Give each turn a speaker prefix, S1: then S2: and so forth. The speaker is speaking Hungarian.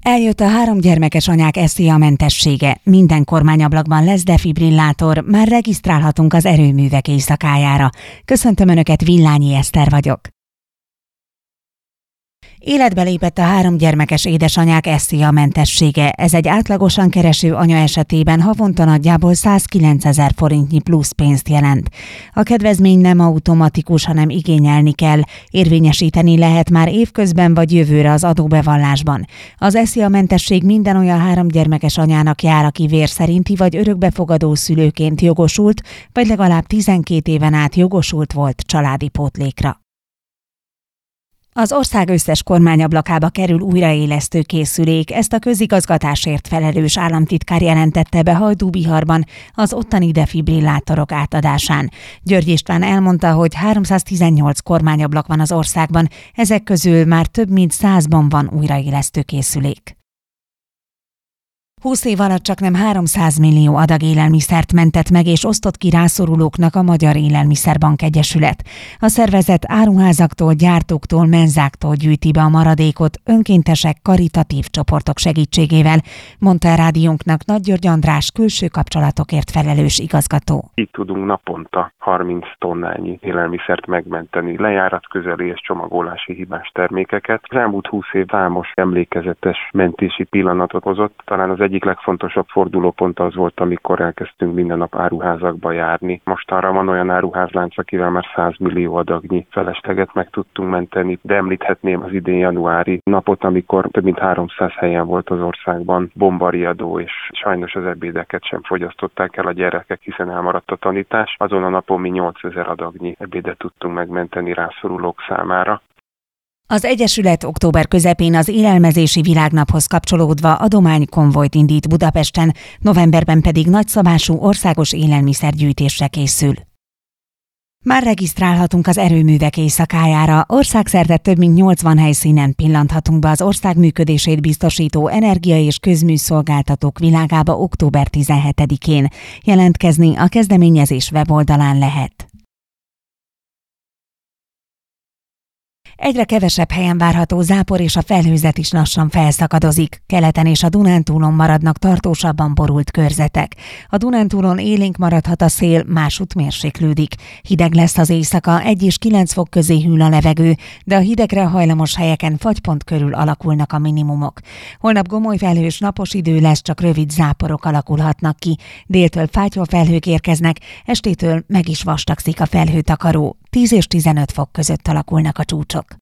S1: Eljött a 3 gyermekes anyák SZIA mentessége. Minden kormányablakban lesz defibrillátor, már regisztrálhatunk az erőművek éjszakájára. Köszöntöm Önöket, Villányi Eszter vagyok. Életbe lépett a 3 gyermekes édesanyák SZIA mentessége. Ez egy átlagosan kereső anya esetében havonta nagyjából 109 000 forintnyi plusz pénzt jelent. A kedvezmény nem automatikus, hanem igényelni kell. Érvényesíteni lehet már évközben vagy jövőre az adóbevallásban. Az SZIA mentesség minden olyan 3 gyermekes anyának jár, aki vér szerinti vagy örökbefogadó szülőként jogosult, vagy legalább 12 éven át jogosult volt családi pótlékra. Az ország összes kormányablakába kerül újraélesztő készülék, ezt a közigazgatásért felelős államtitkár jelentette be Hajdúbiharban az ottani defibrillátorok átadásán. György István elmondta, hogy 318 kormányablak van az országban, ezek közül már több mint 100-ban van újraélesztő készülék. 20 év alatt csaknem 300 millió adag élelmiszert mentett meg és osztott ki rászorulóknak a Magyar Élelmiszerbank Egyesület. A szervezet áruházaktól, gyártóktól, menzáktól gyűjti be a maradékot önkéntesek, karitatív csoportok segítségével, mondta a rádiónknak Nagy György András, külső kapcsolatokért felelős igazgató.
S2: Így tudunk naponta 30 tonnányi élelmiszert megmenteni, lejárat közeli és csomagolási hibás termékeket. Az elmúlt 20 év számos emlékezetes mentési pillanatot hozott, talán az egyik legfontosabb fordulópont az volt, amikor elkezdtünk minden nap áruházakba járni. Mostanra van olyan áruházlánc, akivel már 100 millió adagnyi felesleget meg tudtunk menteni, de említhetném az idén januári napot, amikor több mint 300 helyen volt az országban bombariadó, és sajnos az ebédeket sem fogyasztották el a gyerekek, hiszen elmaradt a tanítás. Azon a napon mi 8000 adagnyi ebédet tudtunk megmenteni rászorulók számára.
S1: Az Egyesület október közepén az Élelmezési Világnaphoz kapcsolódva adománykonvojt indít Budapesten, novemberben pedig nagyszabású országos élelmiszergyűjtésre készül. Már regisztrálhatunk az erőművek éjszakájára. Országszerte több mint 80 helyszínen pillanthatunk be az ország működését biztosító energia- és közműszolgáltatók világába október 17-én. Jelentkezni a kezdeményezés weboldalán lehet. Egyre kevesebb helyen várható zápor és a felhőzet is lassan felszakadozik. Keleten és a Dunántúlon maradnak tartósabban borult körzetek. A Dunántúlon élénk maradhat a szél, másutt mérséklődik. Hideg lesz az éjszaka, 1 és 9 fok közé hűl a levegő, de a hidegre hajlamos helyeken fagypont körül alakulnak a minimumok. Holnap gomoly felhős napos idő lesz, csak rövid záporok alakulhatnak ki. Déltől fátyolfelhők érkeznek, estétől meg is vastagszik a felhőtakaró. 10 és 15 fok között alakulnak a csúcsok.